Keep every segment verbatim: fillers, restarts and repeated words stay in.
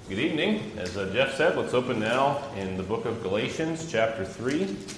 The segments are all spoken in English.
Good evening. As uh, Jeff said, let's open now in the book of Galatians, chapter three. If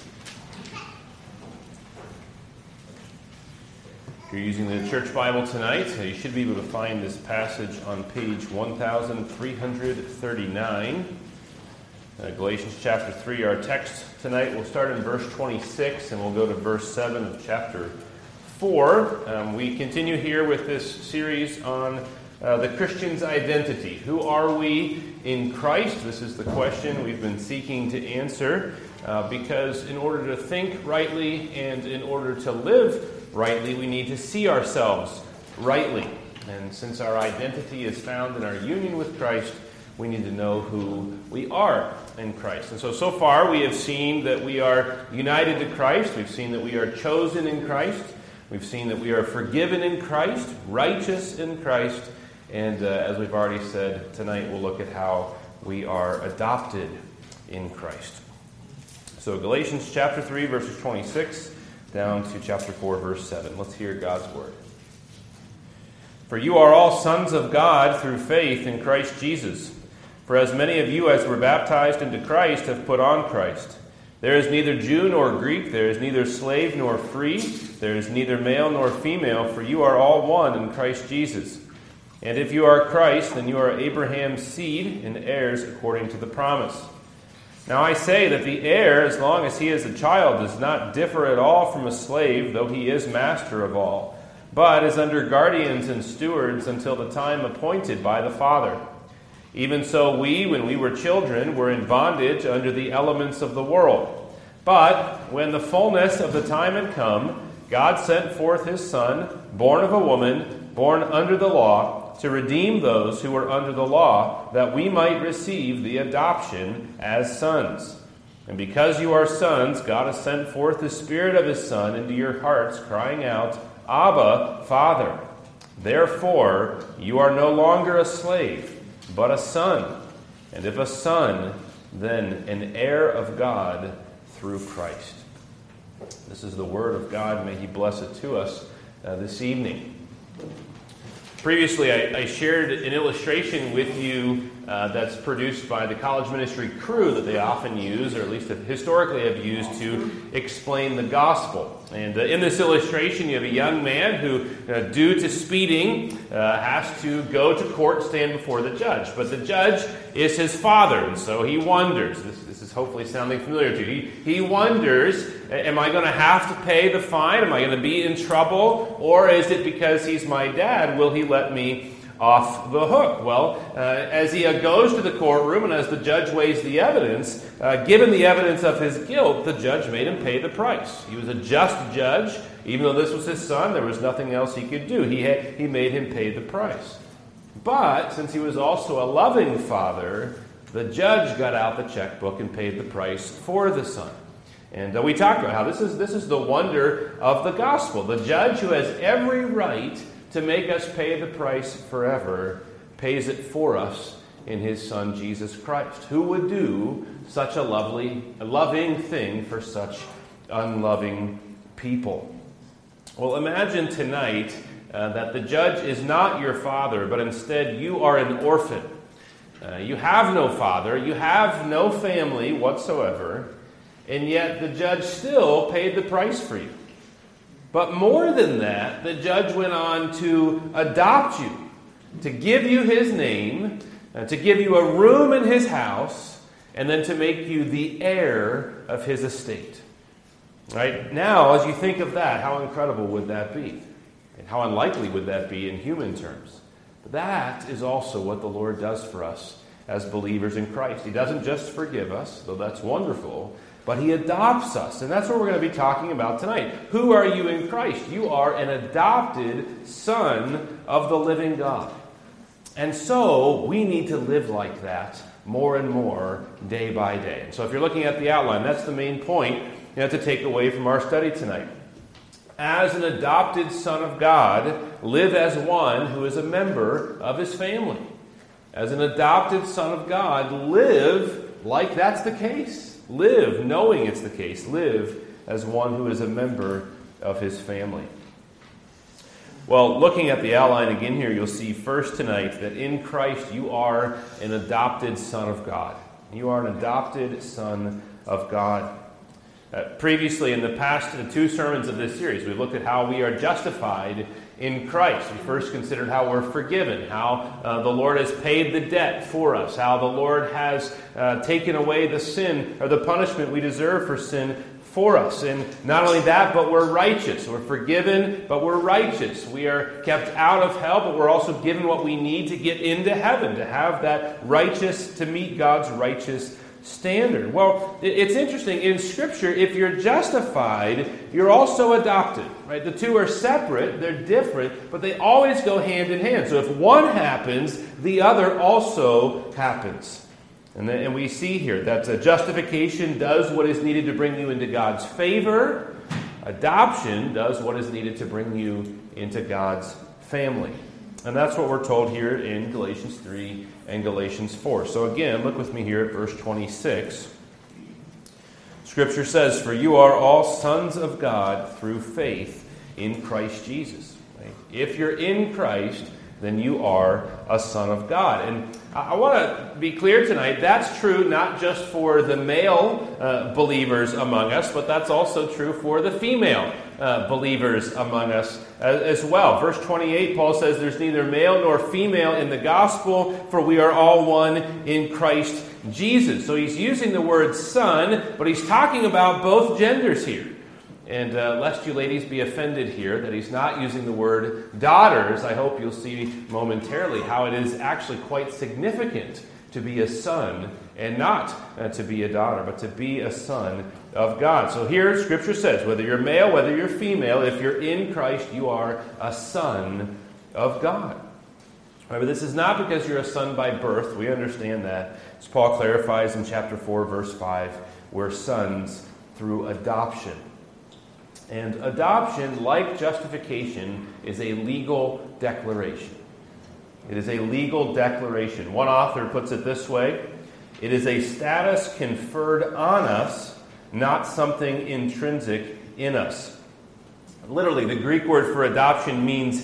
you're using the church Bible tonight, uh, you should be able to find this passage on page thirteen thirty-nine. Uh, Galatians chapter three, our text tonight will start in verse twenty-six and we'll go to verse seven of chapter four. Um, we continue here with this series on Uh, the Christian's identity. Who are we in Christ? This is the question we've been seeking to answer uh, because in order to think rightly and in order to live rightly, we need to see ourselves rightly. And since our identity is found in our union with Christ, we need to know who we are in Christ. And so, so far we have seen that we are united to Christ. We've seen that we are chosen in Christ. We've seen that we are forgiven in Christ, righteous in Christ. And uh, as we've already said, tonight we'll look at how we are adopted in Christ. So Galatians chapter three, verses twenty-six, down to chapter four, verse seven. Let's hear God's word. For you are all sons of God through faith in Christ Jesus. For as many of you as were baptized into Christ have put on Christ. There is neither Jew nor Greek, there is neither slave nor free, there is neither male nor female, for you are all one in Christ Jesus. And if you are Christ, then you are Abraham's seed and heirs according to the promise. Now I say that the heir, as long as he is a child, does not differ at all from a slave, though he is master of all, but is under guardians and stewards until the time appointed by the Father. Even so we, when we were children, were in bondage under the elements of the world. But when the fullness of the time had come, God sent forth his Son, born of a woman, born under the law, to redeem those who were under the law, that we might receive the adoption as sons. And because you are sons, God has sent forth the Spirit of his Son into your hearts, crying out, Abba, Father. Therefore, you are no longer a slave, but a son. And if a son, then an heir of God through Christ. This is the word of God. May he bless it to us uh, this evening. Previously, I, I shared an illustration with you uh, that's produced by the college ministry crew that they often use, or at least historically have used, to explain the gospel. And uh, in this illustration, you have a young man who, uh, due to speeding, uh, has to go to court, stand before the judge. But the judge is his father, and so he wonders. This, this is hopefully sounding familiar to you. He, he wonders, am I going to have to pay the fine? Am I going to be in trouble? Or is it because he's my dad, will he let me off the hook? Well, uh, as he uh, goes to the courtroom and as the judge weighs the evidence, uh, given the evidence of his guilt, the judge made him pay the price. He was a just judge. Even though this was his son, there was nothing else he could do. He, had, he made him pay the price. But since he was also a loving father, the judge got out the checkbook and paid the price for the son. And uh, we talked about how this is this is the wonder of the gospel. The judge, who has every right to make us pay the price forever, pays it for us in his Son, Jesus Christ. Who would do such a lovely, a loving thing for such unloving people? Well, imagine tonight uh, that the judge is not your father, but instead you are an orphan. Uh, you have no father, you have no family whatsoever, and yet the judge still paid the price for you. But more than that, the judge went on to adopt you, to give you his name, uh, to give you a room in his house, and then to make you the heir of his estate. Right? Now, as you think of that, how incredible would that be? And how unlikely would that be in human terms? But that is also what the Lord does for us as believers in Christ. He doesn't just forgive us, though that's wonderful, but he adopts us. And that's what we're going to be talking about tonight. Who are you in Christ? You are an adopted son of the living God. And so we need to live like that more and more day by day. And so if you're looking at the outline, that's the main point you have to take away from our study tonight. As an adopted son of God, live as one who is a member of his family. As an adopted son of God, live like that's the case. Live knowing it's the case. Live as one who is a member of his family. Well, looking at the outline again here, you'll see first tonight that in Christ you are an adopted son of God. You are an adopted son of God. Uh, previously, in the past uh, two sermons of this series, we looked at how we are justified in Christ. We first considered how we're forgiven, how uh, the Lord has paid the debt for us, how the Lord has uh, taken away the sin or the punishment we deserve for sin for us. And not only that, but we're righteous. We're forgiven, but we're righteous. We are kept out of hell, but we're also given what we need to get into heaven, to have that righteous, to meet God's righteous standard. Well, it's interesting. In Scripture, if you're justified, you're also adopted. Right? The two are separate, they're different, but they always go hand in hand. So if one happens, the other also happens. And, then, and we see here that uh, justification does what is needed to bring you into God's favor. Adoption does what is needed to bring you into God's family. And that's what we're told here in Galatians three and Galatians four. So again, look with me here at verse twenty-six. Scripture says, "For you are all sons of God through faith in Christ Jesus." Right? If you're in Christ, then you are a son of God. And I want to be clear tonight, that's true not just for the male uh, believers among us, but that's also true for the female uh, believers among us as, as well. Verse twenty-eight, Paul says, "There's neither male nor female in the gospel, for we are all one in Christ Jesus." So he's using the word son, but he's talking about both genders here. And uh, lest you ladies be offended here that he's not using the word daughters, I hope you'll see momentarily how it is actually quite significant to be a son and not uh, to be a daughter, but to be a son of God. So here Scripture says, whether you're male, whether you're female, if you're in Christ, you are a son of God. Right, but this is not because you're a son by birth. We understand that. As Paul clarifies in chapter four, verse five, we're sons through adoption. And adoption, like justification, is a legal declaration. It is a legal declaration. One author puts it this way: it is a status conferred on us, not something intrinsic in us. Literally, the Greek word for adoption means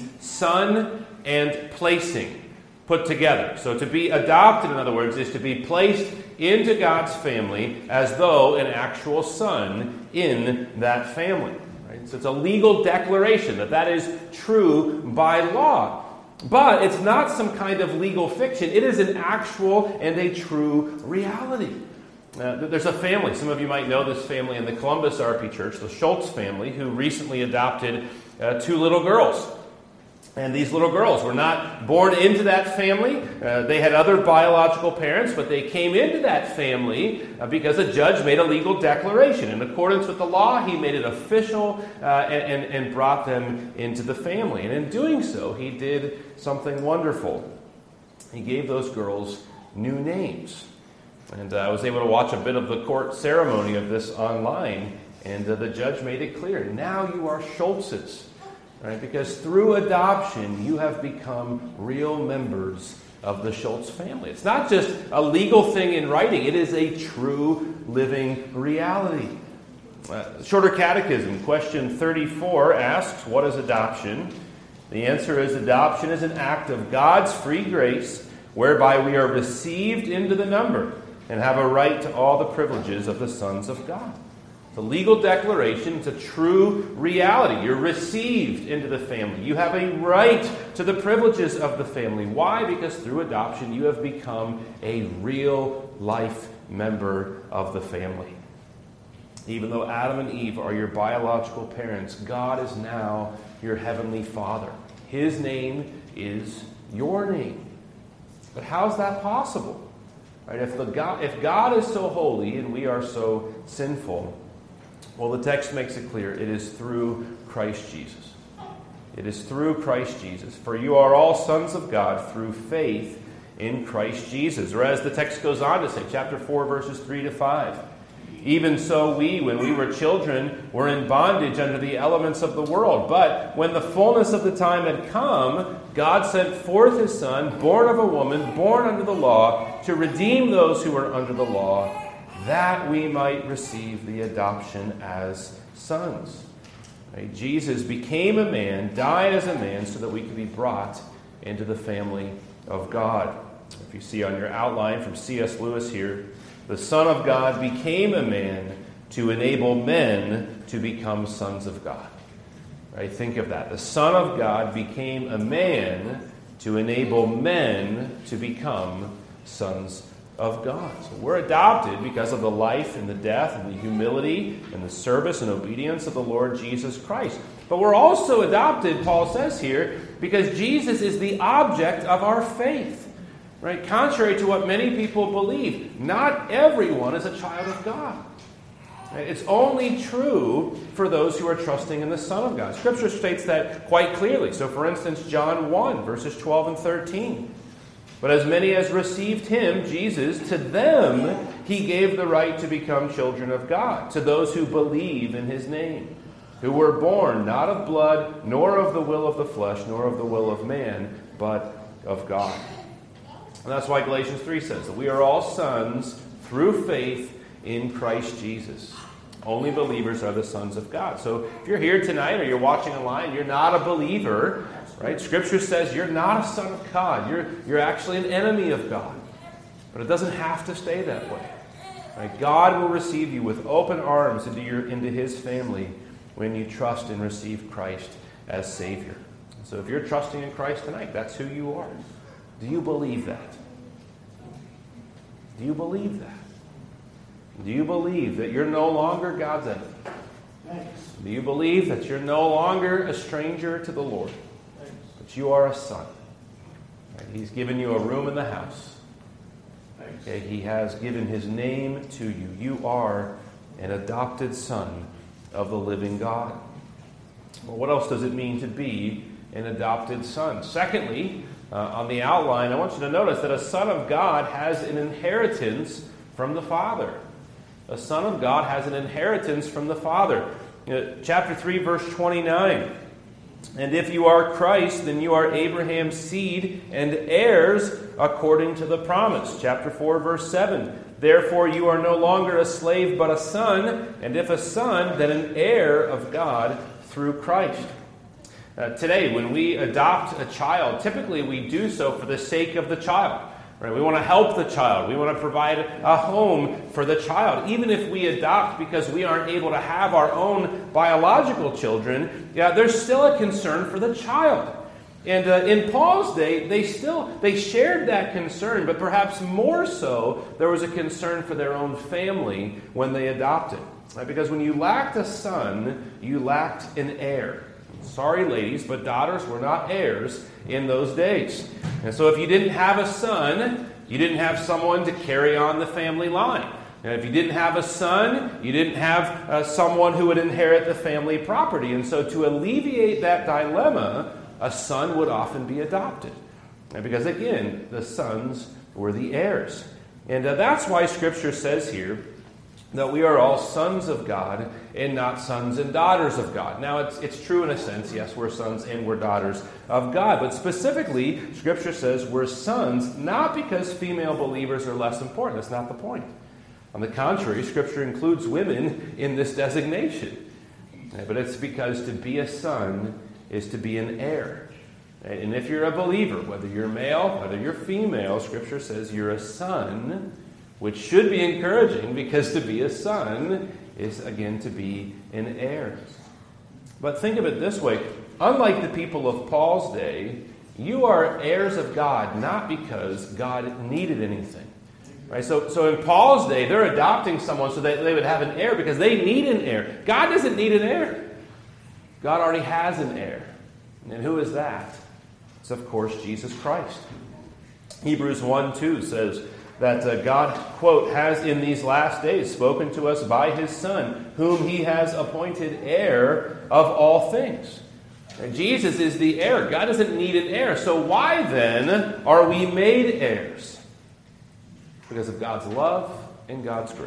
son and placing put together. So to be adopted, in other words, is to be placed into God's family as though an actual son in that family. So it's a legal declaration that that is true by law. But it's not some kind of legal fiction. It is an actual and a true reality. Uh, there's a family. Some of you might know this family in the Columbus R P Church, the Schultz family, who recently adopted uh, two little girls. And these little girls were not born into that family. Uh, they had other biological parents, but they came into that family uh, because a judge made a legal declaration. In accordance with the law, he made it official uh, and, and, and brought them into the family. And in doing so, he did something wonderful. He gave those girls new names. And uh, I was able to watch a bit of the court ceremony of this online, and uh, the judge made it clear. Now you are Schultzes. Right? Because through adoption, you have become real members of the Schultz family. It's not just a legal thing in writing. It is a true living reality. Uh, Shorter Catechism, question thirty-four, asks, what is adoption? The answer is adoption is an act of God's free grace whereby we are received into the number and have a right to all the privileges of the sons of God. It's a legal declaration. It's a true reality. You're received into the family. You have a right to the privileges of the family. Why? Because through adoption, you have become a real life member of the family. Even though Adam and Eve are your biological parents, God is now your heavenly Father. His name is your name. But how's that possible? Right? If, the God, if God is so holy and we are so sinful, well, the text makes it clear. It is through Christ Jesus. It is through Christ Jesus. For you are all sons of God through faith in Christ Jesus. Or as the text goes on to say, chapter four, verses three to five. Even so we, when we were children, were in bondage under the elements of the world. But when the fullness of the time had come, God sent forth His Son, born of a woman, born under the law, to redeem those who were under the law, that we might receive the adoption as sons. Right? Jesus became a man, died as a man, so that we could be brought into the family of God. If you see on your outline from C S Lewis here, the Son of God became a man to enable men to become sons of God. Right? Think of that. The Son of God became a man to enable men to become sons of God. So we're adopted because of the life and the death and the humility and the service and obedience of the Lord Jesus Christ. But we're also adopted, Paul says here, because Jesus is the object of our faith. Right? Contrary to what many people believe, not everyone is a child of God. Right? It's only true for those who are trusting in the Son of God. Scripture states that quite clearly. So, for instance, John one, verses twelve and thirteen. But as many as received him, Jesus, to them he gave the right to become children of God, to those who believe in his name, who were born not of blood, nor of the will of the flesh, nor of the will of man, but of God. And that's why Galatians three says that we are all sons through faith in Christ Jesus. Only believers are the sons of God. So if you're here tonight or you're watching online, you're not a believer, right? Scripture says you're not a son of God. You're, you're actually an enemy of God. But it doesn't have to stay that way. Right? God will receive you with open arms into, your, into his family when you trust and receive Christ as Savior. So if you're trusting in Christ tonight, that's who you are. Do you believe that? Do you believe that? Do you believe that you're no longer God's enemy? Thanks. Do you believe that you're no longer a stranger to the Lord? Thanks. But you are a son. Right? He's given you a room in the house. Okay? He has given his name to you. You are an adopted son of the living God. Well, what else does it mean to be an adopted son? Secondly, uh, on the outline, I want you to notice that a son of God has an inheritance from the Father. A son of God has an inheritance from the Father. Uh, chapter three, verse twenty-nine. And if you are Christ, then you are Abraham's seed and heirs according to the promise. Chapter four, verse seven. Therefore you are no longer a slave, but a son. And if a son, then an heir of God through Christ. Uh, today, when we adopt a child, typically we do so for the sake of the child. Right? We want to help the child. We want to provide a home for the child. Even if we adopt because we aren't able to have our own biological children, yeah, there's still a concern for the child. And uh, in Paul's day, they still they shared that concern, but perhaps more so, there was a concern for their own family when they adopted. Right? Because when you lacked a son, you lacked an heir. Sorry, ladies, but daughters were not heirs in those days. And so if you didn't have a son, you didn't have someone to carry on the family line. And if you didn't have a son, you didn't have uh, someone who would inherit the family property. And so to alleviate that dilemma, a son would often be adopted. And because, again, the sons were the heirs. And uh, that's why Scripture says here that we are all sons of God and not sons and daughters of God. Now, it's it's true in a sense, yes, we're sons and we're daughters of God. But specifically, Scripture says we're sons not because female believers are less important. That's not the point. On the contrary, Scripture includes women in this designation. But it's because to be a son is to be an heir. And if you're a believer, whether you're male, whether you're female, Scripture says you're a son, which should be encouraging because to be a son is, again, to be an heir. But think of it this way. Unlike the people of Paul's day, you are heirs of God not because God needed anything. Right? So, so in Paul's day, they're adopting someone so that they would have an heir because they need an heir. God doesn't need an heir. God already has an heir. And who is that? It's, of course, Jesus Christ. Hebrews one two says that uh, God, quote, has in these last days spoken to us by his Son, whom he has appointed heir of all things. And Jesus is the heir. God doesn't need an heir. So why then are we made heirs? Because of God's love and God's grace.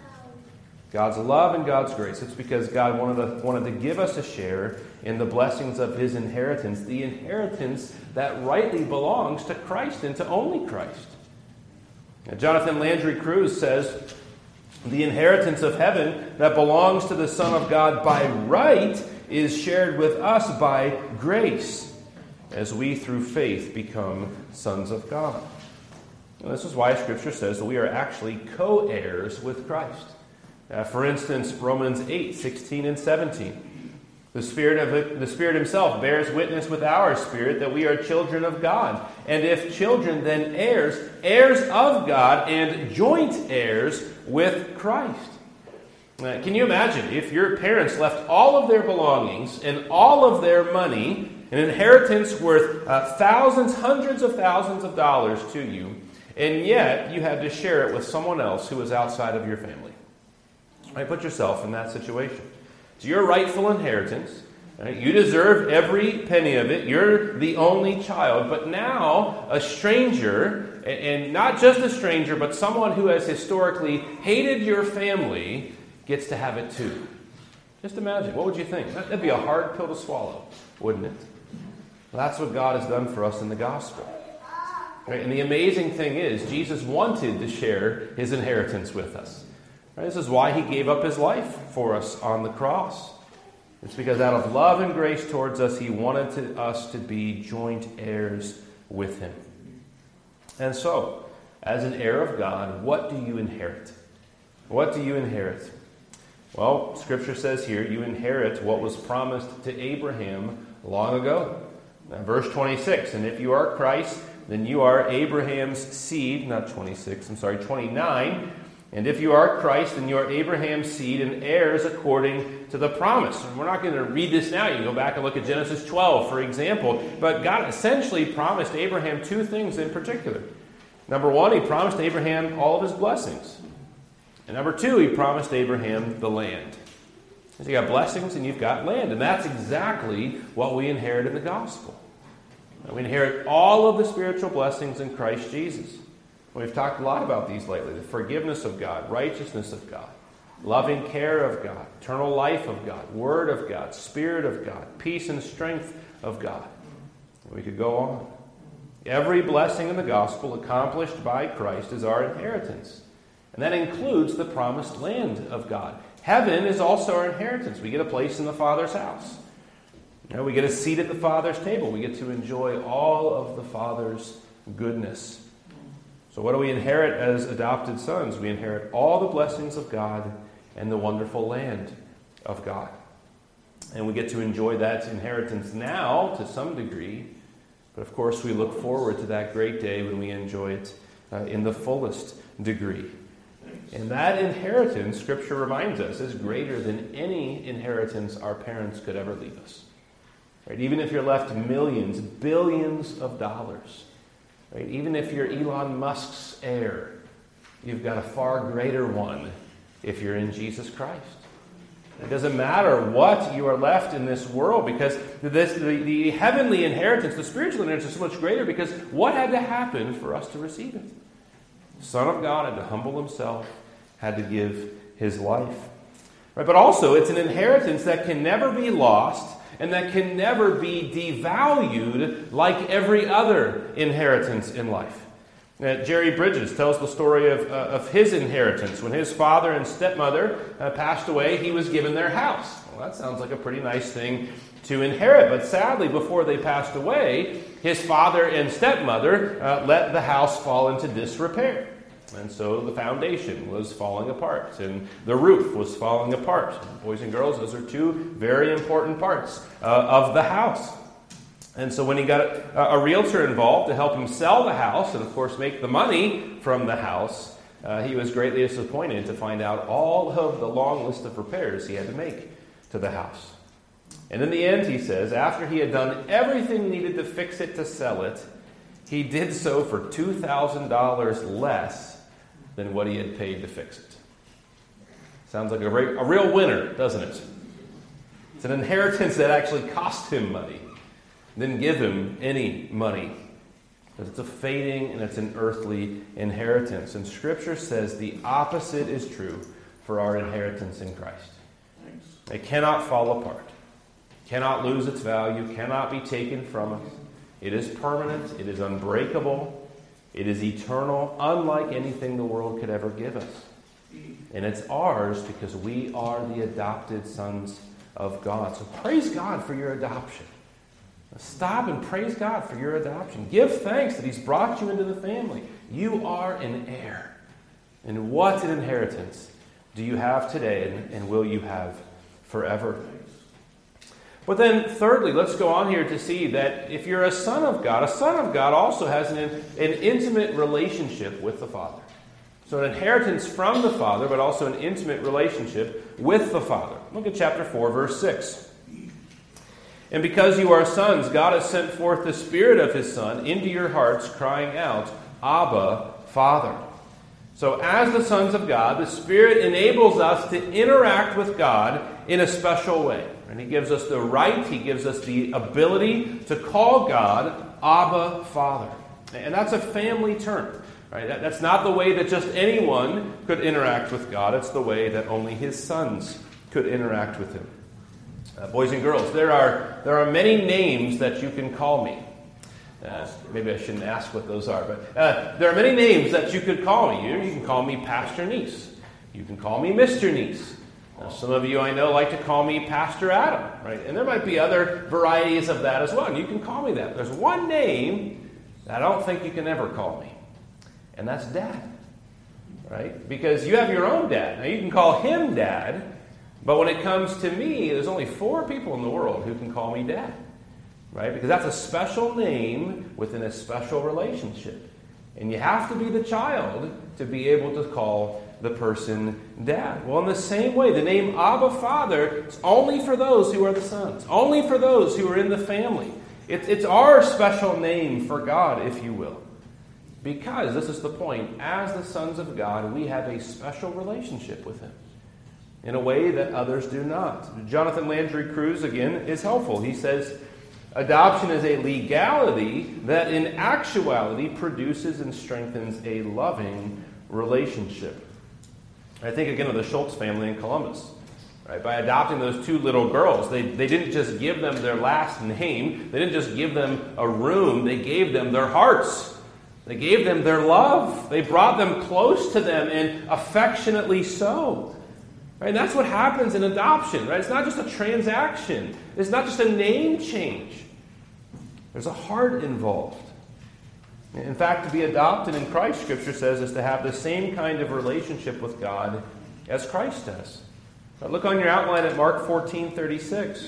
God's love and God's grace. It's because God wanted to, wanted to give us a share in the blessings of his inheritance, the inheritance that rightly belongs to Christ and to only Christ. Now, Jonathan Landry Cruz says, the inheritance of heaven that belongs to the Son of God by right is shared with us by grace as we through faith become sons of God. And this is why Scripture says that we are actually co-heirs with Christ. Uh, for instance, Romans eight, sixteen and seventeen. The Spirit of the Spirit Himself bears witness with our spirit that we are children of God. And if children, then heirs, heirs of God and joint heirs with Christ. Uh, can you imagine if your parents left all of their belongings and all of their money, an inheritance worth uh, thousands, hundreds of thousands of dollars to you, and yet you had to share it with someone else who was outside of your family? Right? Put yourself in that situation. It's your rightful inheritance. Right? You deserve every penny of it. You're the only child. But now a stranger, and not just a stranger, but someone who has historically hated your family, gets to have it too. Just imagine. What would you think? That'd be a hard pill to swallow, wouldn't it? Well, that's what God has done for us in the gospel. Right? And the amazing thing is, Jesus wanted to share His inheritance with us. Right? This is why He gave up His life for us on the cross. It's because out of love and grace towards us, He wanted to, us to be joint heirs with Him. And so, as an heir of God, what do you inherit? What do you inherit? Well, Scripture says here, you inherit what was promised to Abraham long ago. Now, verse twenty-six, and if you are Christ, then you are Abraham's seed, not twenty-six, I'm sorry, twenty-nine. And if you are Christ, then you are Abraham's seed and heirs according to the promise. And we're not going to read this now. You can go back and look at Genesis twelve, for example. But God essentially promised Abraham two things in particular. Number one, He promised Abraham all of his blessings. And number two, He promised Abraham the land. So you got blessings and you've got land. And that's exactly what we inherit in the gospel. We inherit all of the spiritual blessings in Christ Jesus. We've talked a lot about these lately. The forgiveness of God, righteousness of God, loving care of God, eternal life of God, word of God, spirit of God, peace and strength of God. We could go on. Every blessing in the gospel accomplished by Christ is our inheritance. And that includes the promised land of God. Heaven is also our inheritance. We get a place in the Father's house. You know, we get a seat at the Father's table. We get to enjoy all of the Father's goodness. So what do we inherit as adopted sons? We inherit all the blessings of God and the wonderful land of God. And we get to enjoy that inheritance now to some degree. But of course, we look forward to that great day when we enjoy it uh, in the fullest degree. And that inheritance, Scripture reminds us, is greater than any inheritance our parents could ever leave us. Right? Even if you're left millions, billions of dollars, right? Even if you're Elon Musk's heir, you've got a far greater one if you're in Jesus Christ. It doesn't matter what you are left in this world, because this, the, the heavenly inheritance, the spiritual inheritance is so much greater, because what had to happen for us to receive it? The Son of God had to humble Himself, had to give His life. Right? But also, it's an inheritance that can never be lost and that can never be devalued like every other inheritance in life. Uh, Jerry Bridges tells the story of, uh, of his inheritance. When his father and stepmother uh, passed away, he was given their house. Well, that sounds like a pretty nice thing to inherit. But sadly, before they passed away, his father and stepmother uh, let the house fall into disrepair. And so the foundation was falling apart, and the roof was falling apart. Boys and girls, those are two very important parts uh, of the house. And so when he got a, a realtor involved to help him sell the house, and of course make the money from the house, uh, he was greatly disappointed to find out all of the long list of repairs he had to make to the house. And in the end, he says, after he had done everything needed to fix it to sell it, he did so for two thousand dollars less than what he had paid to fix it. Sounds like a, re- a real winner, doesn't it? It's an inheritance that actually cost him money. Didn't give him any money. Because it's a fading and it's an earthly inheritance. And Scripture says the opposite is true for our inheritance in Christ. It cannot fall apart. Cannot lose its value. Cannot be taken from us. It is permanent. It is unbreakable. It is eternal, unlike anything the world could ever give us. And it's ours because we are the adopted sons of God. So praise God for your adoption. Stop and praise God for your adoption. Give thanks that He's brought you into the family. You are an heir. And what an inheritance do you have today, and, and will you have forever? But then, thirdly, let's go on here to see that if you're a son of God, a son of God also has an, an intimate relationship with the Father. So an inheritance from the Father, but also an intimate relationship with the Father. Look at chapter four, verse six. And because you are sons, God has sent forth the Spirit of His Son into your hearts, crying out, Abba, Father. So as the sons of God, the Spirit enables us to interact with God in a special way. And He gives us the right, He gives us the ability to call God Abba, Father. And that's a family term. Right? That, that's not the way that just anyone could interact with God. It's the way that only His sons could interact with Him. Uh, boys and girls, there are there are many names that you can call me. Uh, maybe I shouldn't ask what those are, but uh, there are many names that you could call me. You, you can call me Pastor Neese. You can call me Mister Neese. Now, some of you I know like to call me Pastor Adam, right? And there might be other varieties of that as well. And you can call me that. There's one name that I don't think you can ever call me, and that's Dad, right? Because you have your own dad. Now you can call him Dad. But when it comes to me, there's only four people in the world who can call me Dad, right? Because that's a special name within a special relationship. And you have to be the child to be able to call the person Dad. Well, in the same way, the name Abba Father is only for those who are the sons, only for those who are in the family. It, it's our special name for God, if you will. Because, this is the point, as the sons of God, we have a special relationship with Him in a way that others do not. Jonathan Landry Cruz, again, is helpful. He says, adoption is a legality that in actuality produces and strengthens a loving relationship. I think, again, of the Schultz family in Columbus. Right? By adopting those two little girls, they, they didn't just give them their last name. They didn't just give them a room. They gave them their hearts. They gave them their love. They brought them close to them, and affectionately so. Right? And that's what happens in adoption. Right? It's not just a transaction. It's not just a name change. There's a heart involved. In fact, to be adopted in Christ, Scripture says, is to have the same kind of relationship with God as Christ does. Now look on your outline at Mark fourteen thirty-six.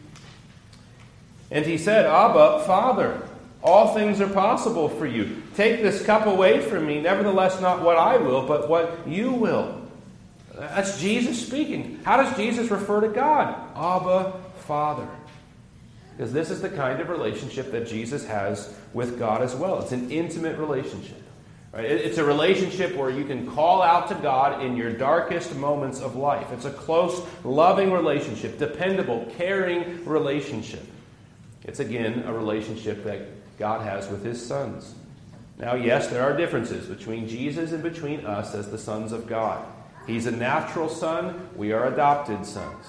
And He said, Abba, Father, all things are possible for you. Take this cup away from me. Nevertheless, not what I will, but what you will. That's Jesus speaking. How does Jesus refer to God? Abba, Father. Because this is the kind of relationship that Jesus has with God as well. It's an intimate relationship. Right? It's a relationship where you can call out to God in your darkest moments of life. It's a close, loving relationship, dependable, caring relationship. It's, again, a relationship that God has with His sons. Now, yes, there are differences between Jesus and between us as the sons of God. He's a natural son. We are adopted sons.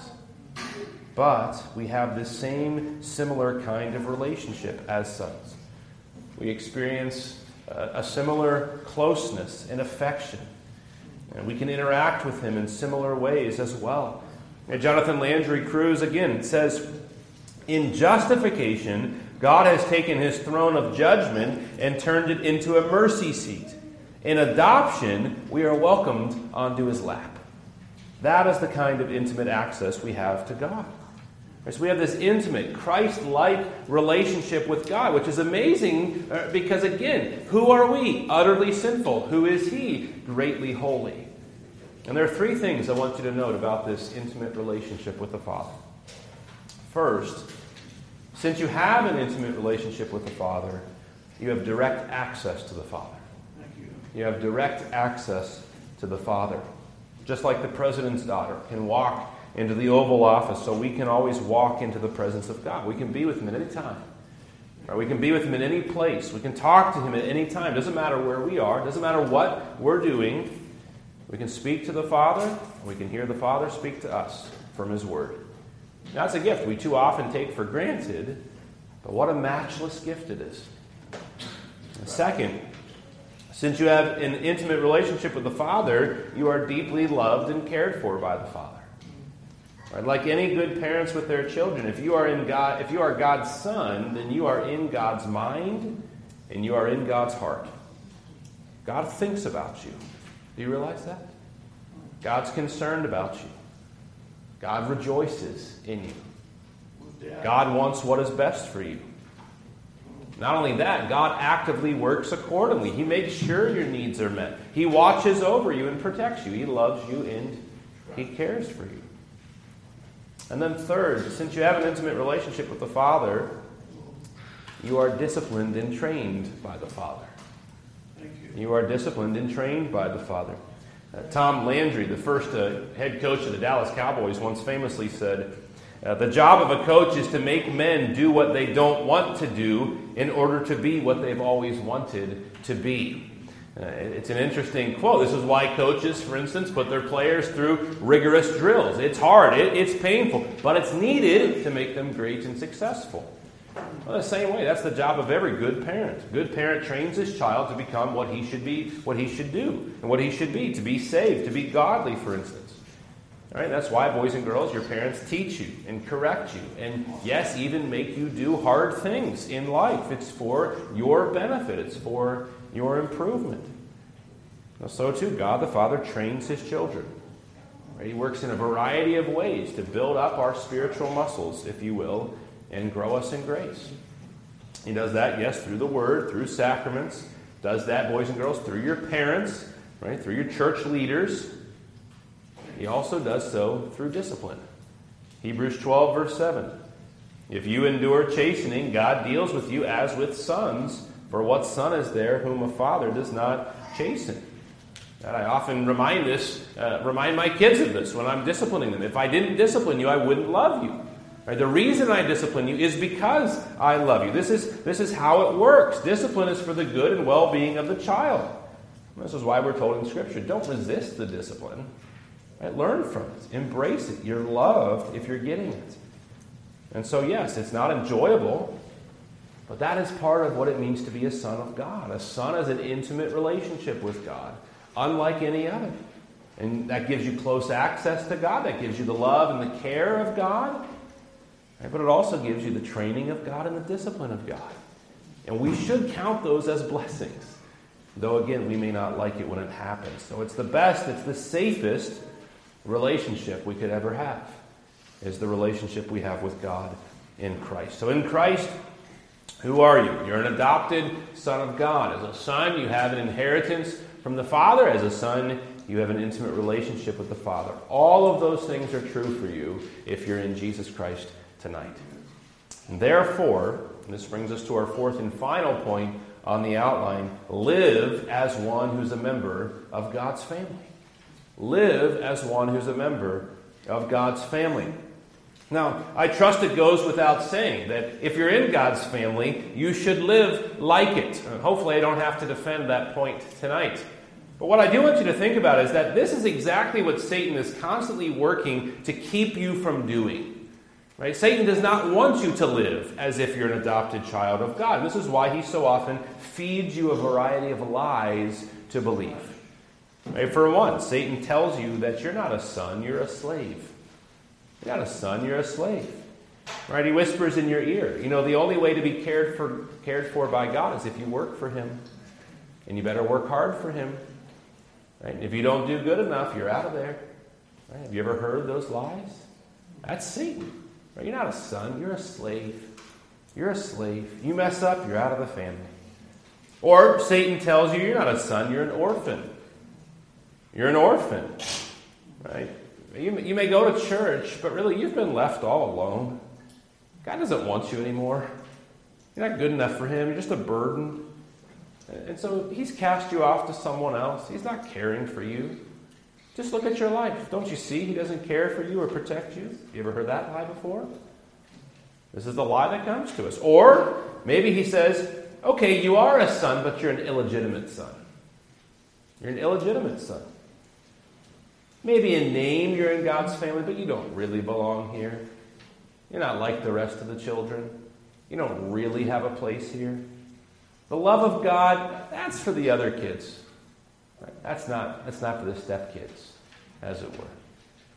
But we have the same similar kind of relationship as sons. We experience a, a similar closeness and affection. And we can interact with Him in similar ways as well. And Jonathan Landry Cruz, again, says, in justification, God has taken His throne of judgment and turned it into a mercy seat. In adoption, we are welcomed onto His lap. That is the kind of intimate access we have to God. So we have this intimate, Christ-like relationship with God, which is amazing because, again, who are we? Utterly sinful. Who is He? Greatly holy. And there are three things I want you to note about this intimate relationship with the Father. First, since you have an intimate relationship with the Father, you have direct access to the Father. You have direct access to the Father. Just like the president's daughter can walk into the Oval Office, so we can always walk into the presence of God. We can be with Him at any time. Or we can be with Him in any place. We can talk to Him at any time. Doesn't matter where we are. Doesn't matter what we're doing. We can speak to the Father, and we can hear the Father speak to us from His Word. Now, that's a gift we too often take for granted, but what a matchless gift it is. And second, since you have an intimate relationship with the Father, you are deeply loved and cared for by the Father. Right? Like any good parents with their children, if you are in God, if you are God's son, then you are in God's mind and you are in God's heart. God thinks about you. Do you realize that? God's concerned about you. God rejoices in you. God wants what is best for you. Not only that, God actively works accordingly. He makes sure your needs are met. He watches over you and protects you. He loves you and He cares for you. And then third, since you have an intimate relationship with the Father, you are disciplined and trained by the Father. Thank you. You are disciplined and trained by the Father. Uh, Tom Landry, the first uh, head coach of the Dallas Cowboys, once famously said, uh, the job of a coach is to make men do what they don't want to do in order to be what they've always wanted to be. Uh, it's an interesting quote. This is why coaches, for instance, put their players through rigorous drills. It's hard, it, it's painful, but it's needed to make them great and successful. Well, the same way, that's the job of every good parent. A good parent trains his child to become what he should be, what he should do, and what he should be, to be saved, to be godly, for instance. All right, that's why, boys and girls, your parents teach you and correct you, and yes, even make you do hard things in life. It's for your benefit. It's for your improvement. Well, so too, God the Father trains His children. Right? He works in a variety of ways to build up our spiritual muscles, if you will, and grow us in grace. He does that, yes, through the Word, through sacraments. Does that, boys and girls, through your parents, right? Through your church leaders. He also does so through discipline. Hebrews twelve, verse seven. If you endure chastening, God deals with you as with sons. For what son is there whom a father does not chasten? And I often remind this, uh, remind my kids of this when I'm disciplining them. If I didn't discipline you, I wouldn't love you. Right? The reason I discipline you is because I love you. This is, this is how it works. Discipline is for the good and well-being of the child. And this is why we're told in Scripture, don't resist the discipline. Right? Learn from it. Embrace it. You're loved if you're getting it. And so, yes, it's not enjoyable, but that is part of what it means to be a son of God. A son is an intimate relationship with God, unlike any other. And that gives you close access to God. That gives you the love and the care of God. Right? But it also gives you the training of God and the discipline of God. And we should count those as blessings. Though, again, we may not like it when it happens. So it's the best, it's the safest relationship we could ever have, is the relationship we have with God in Christ. So in Christ, who are you? You're an adopted son of God. As a son, you have an inheritance from the Father. As a son, you have an intimate relationship with the Father. All of those things are true for you if you're in Jesus Christ tonight. And therefore, and this brings us to our fourth and final point on the outline, live as one who's a member of God's family. Live as one who's a member of God's family. Now, I trust it goes without saying that if you're in God's family, you should live like it. And hopefully I don't have to defend that point tonight. But what I do want you to think about is that this is exactly what Satan is constantly working to keep you from doing. Right? Satan does not want you to live as if you're an adopted child of God. And this is why he so often feeds you a variety of lies to believe. Right? For one, Satan tells you that you're not a son, you're a slave. You're not a son, you're a slave. Right? He whispers in your ear, you know, the only way to be cared for cared for by God is if you work for Him. And you better work hard for Him. Right? If you don't do good enough, you're out of there. Right? Have you ever heard those lies? That's Satan. Right? You're not a son, you're a slave. You're a slave. You mess up, you're out of the family. Or Satan tells you you're not a son, you're an orphan. You're an orphan. Right? You, you may go to church, but really you've been left all alone. God doesn't want you anymore. You're not good enough for Him. You're just a burden. And so He's cast you off to someone else. He's not caring for you. Just look at your life. Don't you see He doesn't care for you or protect you? You ever heard that lie before? This is the lie that comes to us. Or maybe He says, okay, you are a son, but you're an illegitimate son. You're an illegitimate son. Maybe in name you're in God's family, but you don't really belong here. You're not like the rest of the children. You don't really have a place here. The love of God, that's for the other kids. Right? That's not, that's not for the stepkids, as it were.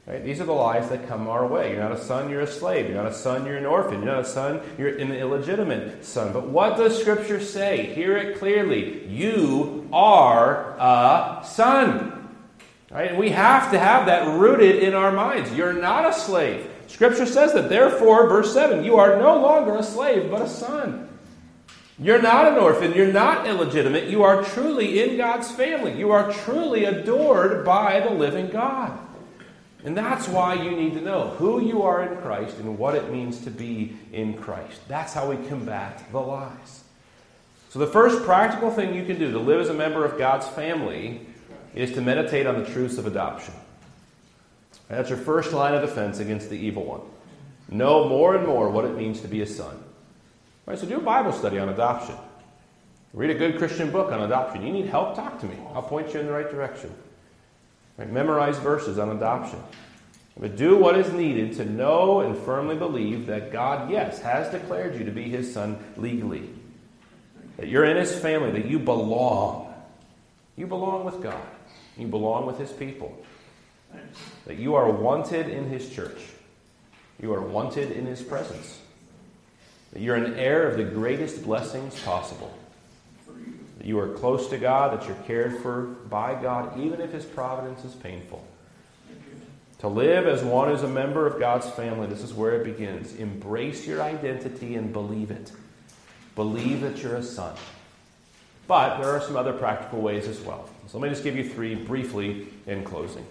Right? These are the lies that come our way. You're not a son, you're a slave. You're not a son, you're an orphan. You're not a son, you're an illegitimate son. But what does Scripture say? Hear it clearly. You are a son. Right? And we have to have that rooted in our minds. You're not a slave. Scripture says that. Therefore, verse seven, you are no longer a slave, but a son. You're not an orphan. You're not illegitimate. You are truly in God's family. You are truly adored by the living God. And that's why you need to know who you are in Christ and what it means to be in Christ. That's how we combat the lies. So the first practical thing you can do to live as a member of God's family is to meditate on the truths of adoption. That's your first line of defense against the evil one. Know more and more what it means to be a son. All right, so do a Bible study on adoption. Read a good Christian book on adoption. You need help? Talk to me. I'll point you in the right direction. Right, memorize verses on adoption. But do what is needed to know and firmly believe that God, yes, has declared you to be His son legally. That you're in His family, that you belong. You belong with God. You belong with His people. That you are wanted in His church. You are wanted in His presence. That you're an heir of the greatest blessings possible. That you are close to God, that you're cared for by God, even if His providence is painful. To live as one who's a member of God's family, this is where it begins. Embrace your identity and believe it. Believe that you're a son. But there are some other practical ways as well. So let me just give you three briefly in closing.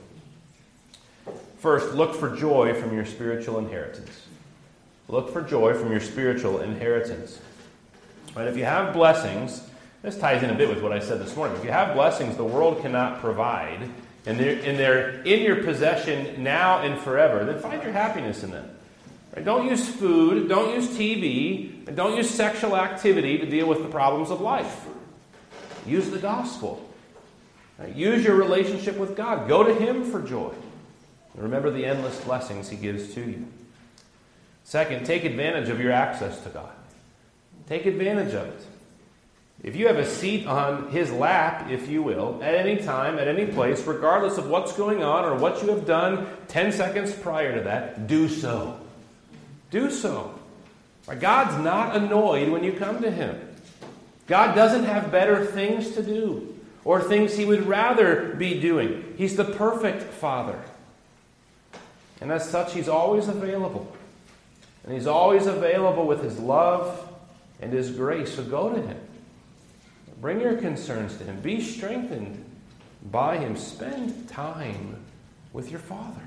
First, look for joy from your spiritual inheritance. Look for joy from your spiritual inheritance. And if you have blessings, this ties in a bit with what I said this morning. If you have blessings the world cannot provide, and they're, and they're in your possession now and forever, then find your happiness in them. Right? Don't use food, don't use T V, and don't use sexual activity to deal with the problems of life. Use the gospel. Right? Use your relationship with God. Go to Him for joy. And remember the endless blessings He gives to you. Second, take advantage of your access to God. Take advantage of it. If you have a seat on His lap, if you will, at any time, at any place, regardless of what's going on or what you have done ten seconds prior to that, do so. Do so. God's not annoyed when you come to Him. God doesn't have better things to do or things He would rather be doing. He's the perfect Father. And as such, He's always available. And He's always available with His love and His grace. So go to Him. Bring your concerns to Him. Be strengthened by Him. Spend time with your Father.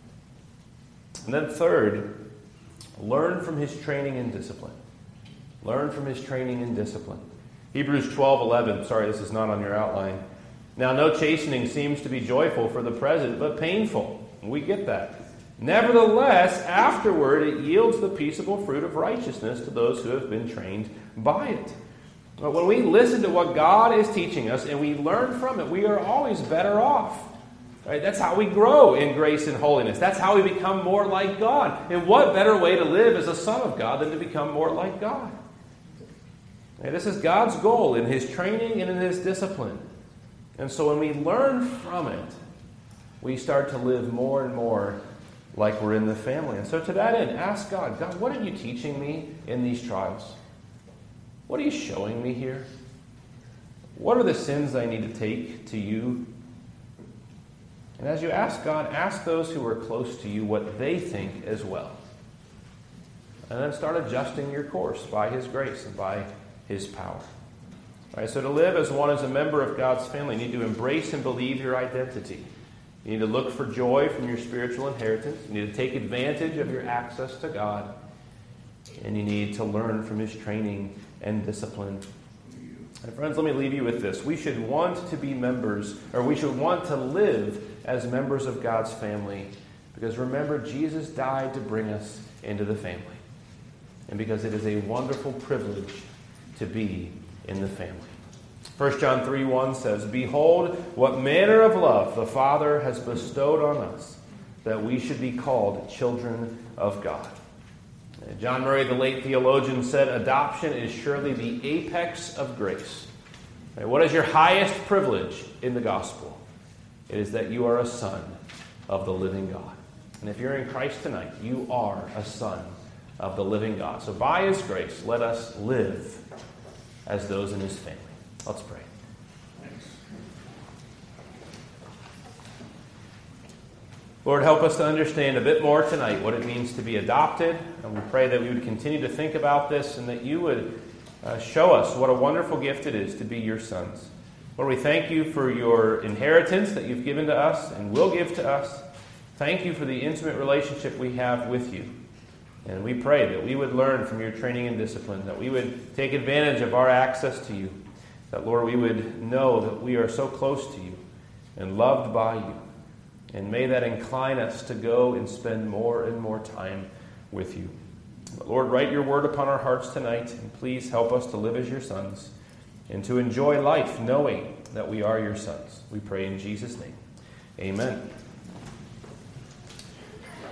And then third, learn from His training and discipline. Learn from His training and discipline. Hebrews twelve eleven. Sorry, this is not on your outline. Now, no chastening seems to be joyful for the present, but painful. We get that. Nevertheless, afterward it yields the peaceable fruit of righteousness to those who have been trained by it. But when we listen to what God is teaching us and we learn from it, we are always better off. Right? That's how we grow in grace and holiness. That's how we become more like God. And what better way to live as a son of God than to become more like God? Right? This is God's goal in His training and in His discipline. And so when we learn from it, we start to live more and more like we're in the family. And so to that end, ask God, God, what are you teaching me in these trials? What are you showing me here? What are the sins I need to take to you? And as you ask God, ask those who are close to you what they think as well. And then start adjusting your course by His grace and by His power. All right, so to live as one as a member of God's family, you need to embrace and believe your identity. You need to look for joy from your spiritual inheritance. You need to take advantage of your access to God. And you need to learn from His training and discipline. And friends, let me leave you with this. We should want to be members, or we should want to live as members of God's family. Because remember, Jesus died to bring us into the family. And because it is a wonderful privilege to be in the family. First John three one says, Behold, what manner of love the Father has bestowed on us, that we should be called children of God. John Murray, the late theologian, said, adoption is surely the apex of grace. What is your highest privilege in the gospel? It is that you are a son of the living God. And if you're in Christ tonight, you are a son of the living God. So by his grace, let us live as those in his family. Let's pray. Lord, help us to understand a bit more tonight what it means to be adopted. And we pray that we would continue to think about this and that you would uh, show us what a wonderful gift it is to be your sons. Lord, we thank you for your inheritance that you've given to us and will give to us. Thank you for the intimate relationship we have with you. And we pray that we would learn from your training and discipline, that we would take advantage of our access to you, that, Lord, we would know that we are so close to you and loved by you. And may that incline us to go and spend more and more time with you. But Lord, write your word upon our hearts tonight, and please help us to live as your sons and to enjoy life knowing that we are your sons. We pray in Jesus' name. Amen.